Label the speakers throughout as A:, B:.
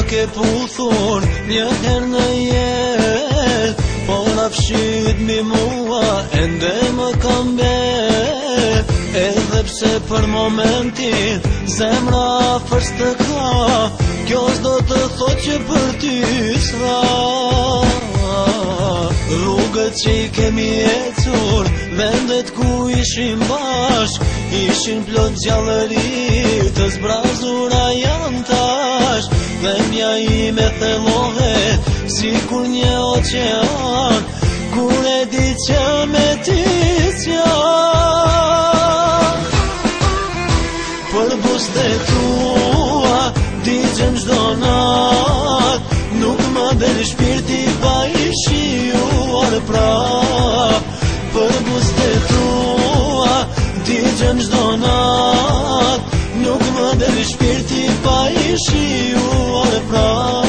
A: ke puthur një her në jet, por afshit mi mua ende më kam edhe pse për momentin zemra afër s'të ka, kjo s'do të thot që për ty s'ra. Rrugët që i kemi ecur, vendet ku ishim bashk, ishin plot gjallëri, të zbrazura janë tash. Dhemja ime thellohet si kur një oqean, kur e di që me ti s'jan. Për buzët tua digjem çdo nat, nuk më del shpirti pa i shijuar prap. Për buzët tua digjem çdo nat, nuk më del shpirti pa i shijuar prap.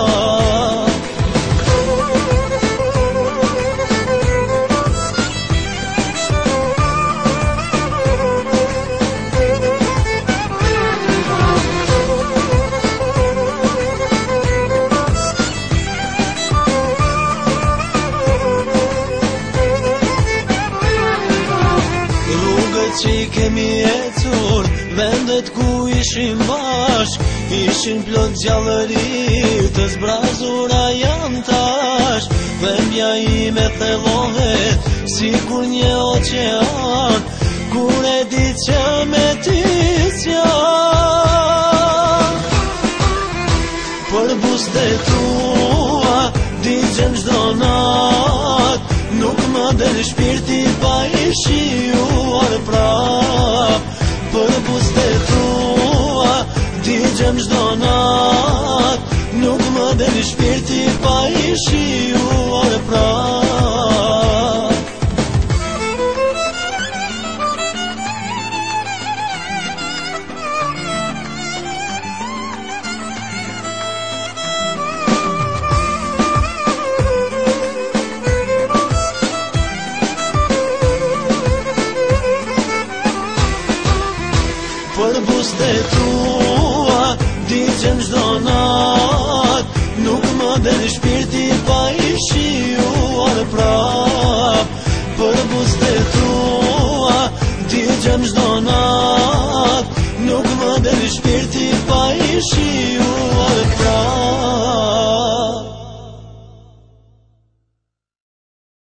A: Që i kemi ecur, vendet ku ishim bashk, ishin plot gjallëri, të zbrazura janë tash. Dhemja ime thellohet si kur një oqean, kur e di që me ti s'jan. Për buzët tua digjem çdo nat, nuk më del shpirti pa i shijuar prap. Për buzët tua digjem çdo nat, nuk më del shpirti pa i shijuar prap. Për buzët tua digjem çdo nat, nuk më del shpirti pa i shijuar prap. Për buzët tua digjem çdo nat, nuk më del shpirti pa i shijuar prap.